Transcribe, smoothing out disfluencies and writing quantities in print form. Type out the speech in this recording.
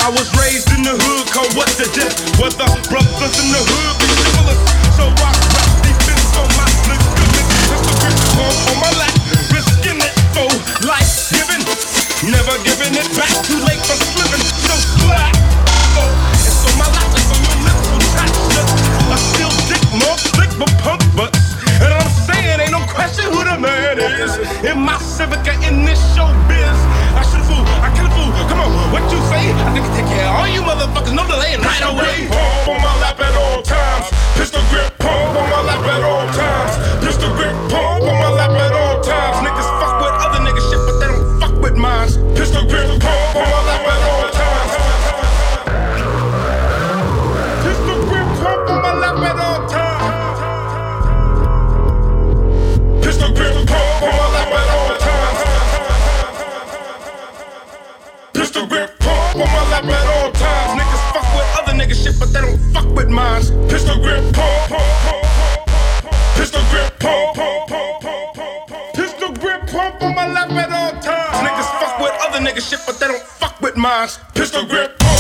I was raised in the hood, called what the death. Whether brothers in the hood be syphilis. So I rap defense on my ligaments. Pistol grip palm on my lap, risking it for life giving. Never giving it back, too late for slipping. So slack. It's on my lap, it's on your lips, so tight. I still dick more slick but pump butts. And I'm saying ain't no question who the man is. In my Civica, in this showbiz, I should fool, I kill a fool. Come on, what you say? I think I take care of all you motherfuckers, no delaying right away. Palm on my lap at all times. Pistol grip, palm on my lap at all times. Pistol grip, palm on my lap at all times. Niggas fuck with other niggas shit, but they don't fuck with mine. Pistol grip, palm on my lap at all times. Pistol grip, palm on my lap at all times. Pistol grip, palm on my lap at all times. Pistol grip, palm on my lap at all times. Niggas fuck with other niggas shit, but they don't fuck with mine. Pistol grip, palm, pistol grip, palm, pistol grip, palm on my lap at all times. Niggas fuck with other niggas shit, but they don't fuck with mine. Pistol grip, palm.